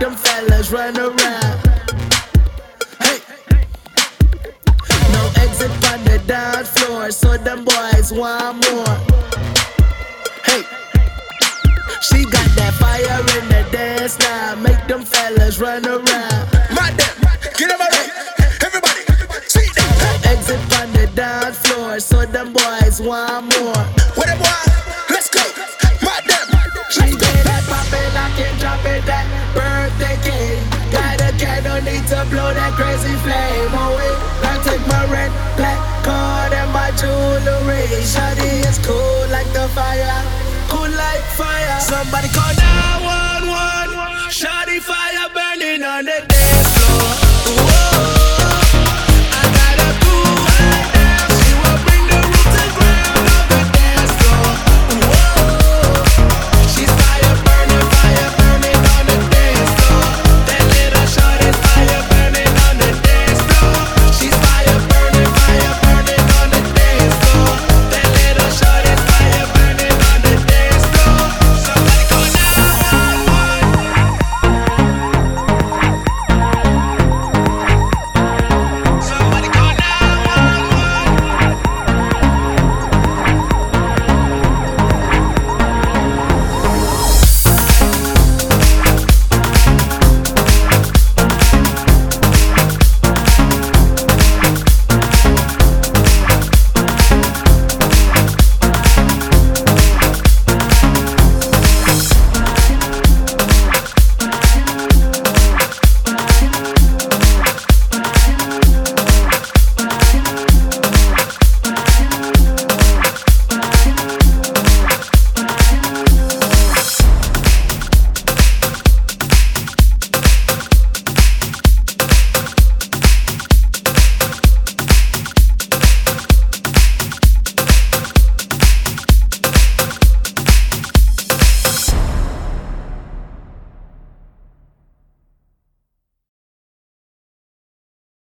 them fellas run around. Hey, no exit on the dance floor, so them boys want more. Hey, she got that fire in the dance now, make them fellas run around. Mad them, get them right. Everybody, see them. No exit on the dance floor, so them boys want more. What them want? Let's go. Mad them. She did that poppin', lock and drop it, that birthday cake. Got a candle, need to blow that crazy flame away. I take my red, black card and my jewelry. Shawty is cool like the fire, cool like fire. Somebody call 911.